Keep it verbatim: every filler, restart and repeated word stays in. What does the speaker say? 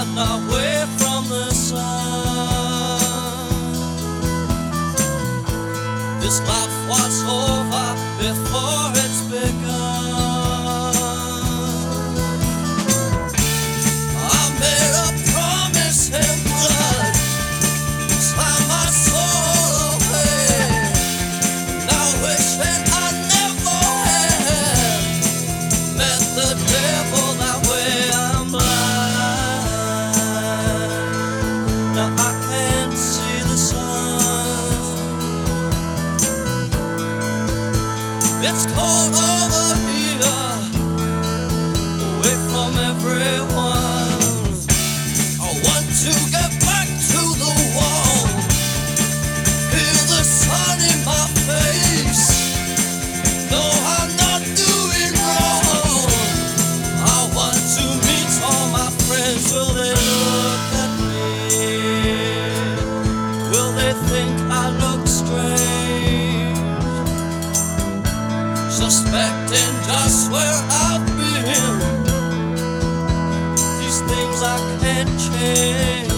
and away from the sun. This life was over before it's begun. I made a promise in blood, slammed my soul away. Now wishing I never had met the devil that way. I'm blind, now I can't see the sun. It's cold over here, away from everyone. I want to get back to the wall, feel the sun in my face. No, I'm not doing wrong. I want to meet all my friends. Will they look at me? Will they think I look strange? Suspecting just where I've been. These things I can't change.